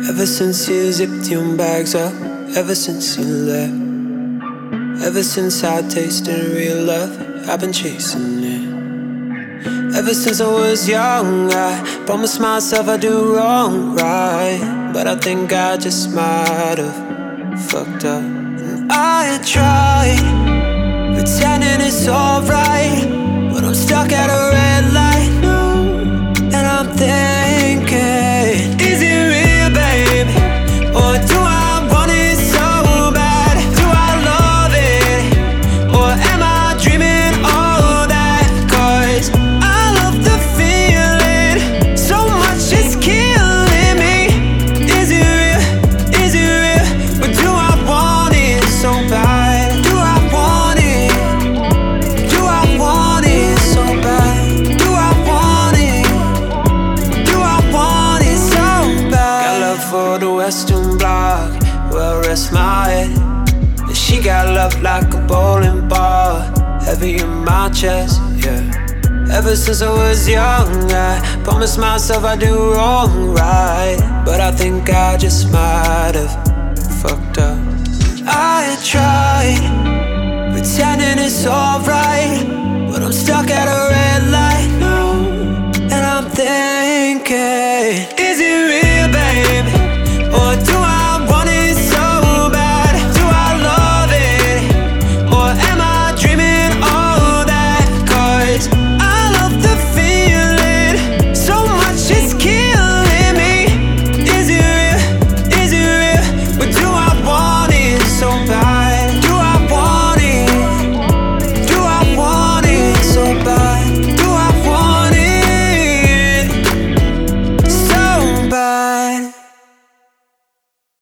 Ever since you zipped your bags up, ever since you left, ever since I tasted real love, I've been chasing it. Ever since I was young, I promised myself I'd do wrong right, but I think I just might have fucked up. And I tried pretending it's alright, but I'm stuck at a red light now, and I'm thinking, is it real, babe? Or do I want it so bad? Do I love it? Or am I dreaming all that? 'Cause I love the feeling so much, it's killing me. Is it real? Is it real? Or do I want it so bad? Do I want it? Do I want it so bad? Do I want it? Do I want it so bad? Got love for the Western Bloc, where I rest my head. And she got love like a bowling ball, heavy in my chest, yeah. Ever since I was young, I promised myself I'd do wrong right, but I think I just might have fucked up. I tried pretending it's alright, but I'm stuck at a red light now, and I'm thinking, is it real?